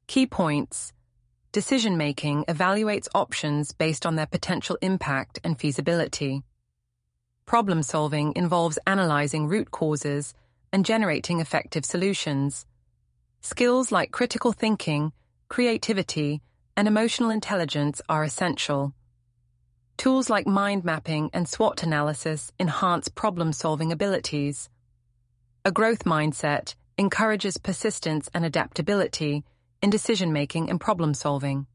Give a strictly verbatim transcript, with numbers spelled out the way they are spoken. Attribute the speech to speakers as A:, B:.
A: Key points. Decision-making evaluates options based on their potential impact and feasibility. Problem-solving involves analyzing root causes and generating effective solutions. Skills like critical thinking, creativity, and emotional intelligence are essential. Tools like mind mapping and SWOT analysis enhance problem-solving abilities. A growth mindset encourages persistence and adaptability in decision-making and problem-solving.